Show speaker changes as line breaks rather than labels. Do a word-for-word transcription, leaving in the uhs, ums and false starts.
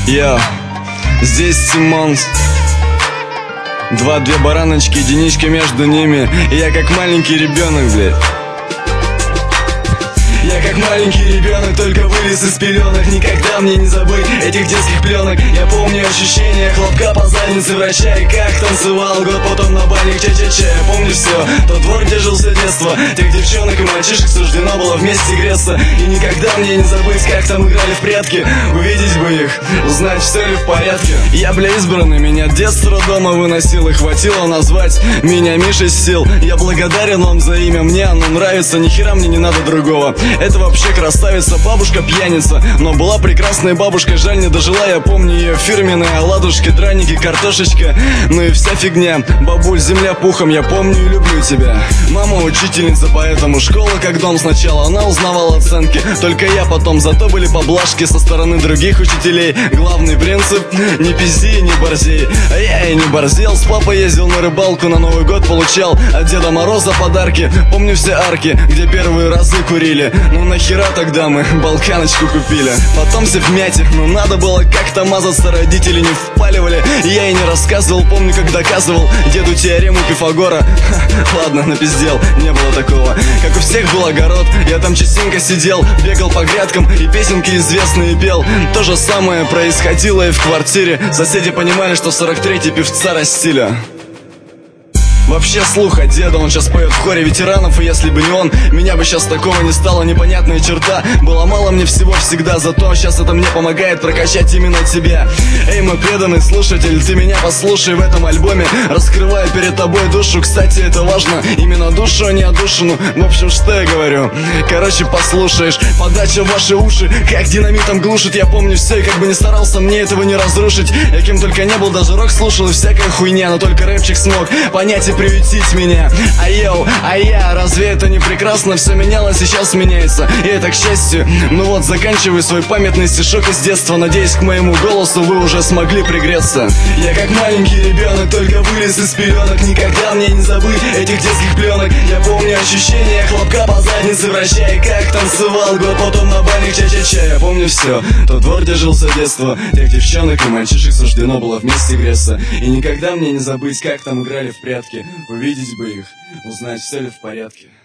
Йо, здесь Симонс. Два-две бараночки, единичка между ними. И я как маленький ребенок, блядь. Я как маленький ребенок, только вылез из пеленок. Никогда мне не забыть этих детских пленок. Я помню ощущение хлопка по заднице врача. И как танцевал год потом на бальник ча-ча-ча. Я помню все, тот двор, где жил все детство. Тех девчонок и мальчишек суждено было вместе греться. И никогда мне не забыть, как там играли в прятки. Увидеть бы их, узнать, все ли в порядке. Я, бля, избранный, меня детство дома выносил. И хватило назвать меня Мишей сил. Я благодарен вам за имя, мне оно нравится. Ни хера мне не надо другого. Это вообще красавица, бабушка пьяница. Но была прекрасная бабушка, жаль не дожила. Я помню ее фирменные оладушки, драники, картошечка. Ну и вся фигня, бабуль, земля пухом. Я помню и люблю тебя. Мама учительница, поэтому школа как дом. Сначала она узнавала оценки, только я потом. Зато были поблажки со стороны других учителей. Главный принцип, не пизди, не борзей. А я и не борзел, с папой ездил на рыбалку. На Новый год получал от Деда Мороза подарки. Помню все арки, где первые разы курили. Ну нахера тогда мы балканочку купили. Потом все в мяте, ну надо было как-то мазаться. Родители не впаливали, я и не рассказывал. Помню, как доказывал деду теорему Пифагора. Ха, ладно, напиздел, не было такого. Как у всех был огород, я там частенько сидел. Бегал по грядкам и песенки известные пел. То же самое происходило и в квартире. Соседи понимали, что сорок третий певца растили. Вообще слух от деда, он сейчас поет в хоре ветеранов. И если бы не он, меня бы сейчас такого не стало. Непонятная черта, было мало мне всего всегда. Зато сейчас это мне помогает прокачать именно тебя. Эй, мой преданный слушатель, ты меня послушай в этом альбоме. Раскрываю перед тобой душу, кстати, это важно. Именно душу, а не отдушину. В общем, что я говорю? Короче, послушаешь, подача в ваши уши как динамитом глушит. Я помню все, и как бы не старался, мне этого не разрушить. Я кем только не был, даже рок слушал и всякая хуйня. Но только рэпчик смог понять и приютить меня. А йоу, а я, разве это не прекрасно? Все менялось и сейчас меняется, и это к счастью. Ну вот, заканчиваю свой памятный стишок из детства. Надеюсь, к моему голосу вы уже смогли пригреться. Я как маленький ребенок, только вылез из пеленок. Никогда мне не забыть этих детских пленок. Я помню ощущение хлопка по заднице врача. И как танцевал год потом на бальник ча-ча-ча. Я помню все, тот двор, где жил все детство. Тех девчонок и мальчишек суждено было вместе греться. И никогда мне не забыть, как там играли в прятки. Увидеть бы их, узнать, все ли в порядке.